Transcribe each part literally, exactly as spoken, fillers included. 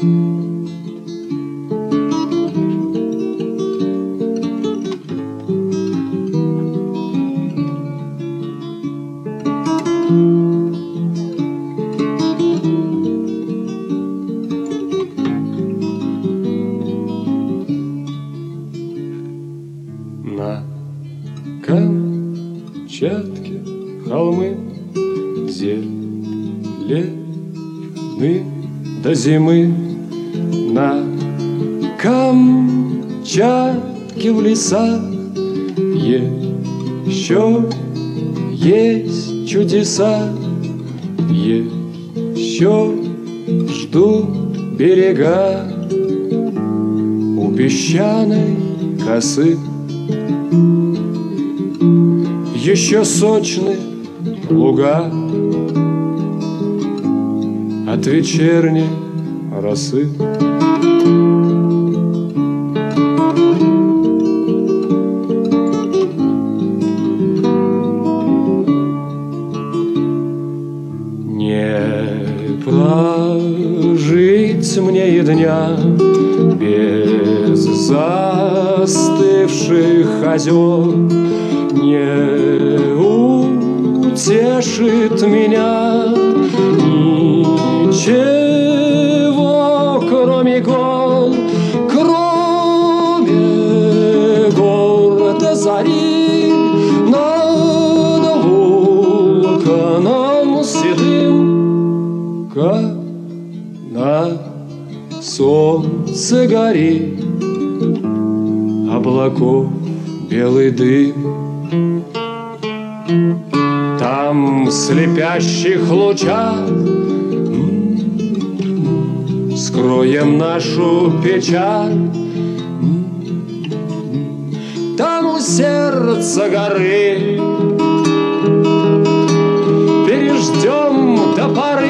На Камчатке холмы зелены до зимы. На Камчатке в лесах еще есть чудеса, еще ждут берега у песчаной косы. Еще сочны луга от вечерней росы. Не прожить мне и дня без застывших озер, не утешит меня ничего, кроме гор, кроме гор до зари над вулканом седым, как на солнце горит облаков белый дым. Там в слепящих лучах скроем нашу печаль. Там у сердца горы переждем до поры.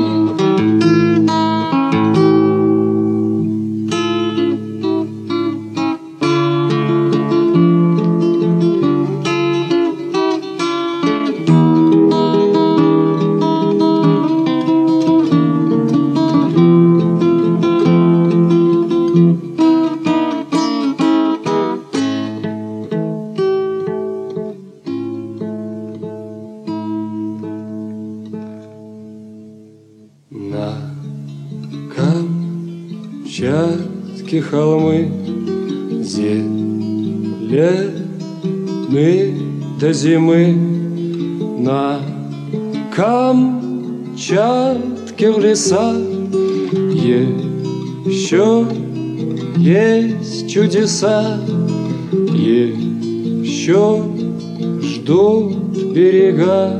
На Камчатке холмы зелены до зимы. На Камчатке в лесах еще есть чудеса, еще ждут берега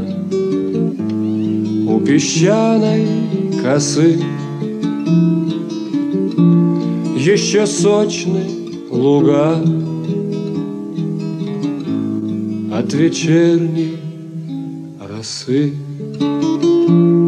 у песчаной косы. Еще сочны луга от вечерней росы.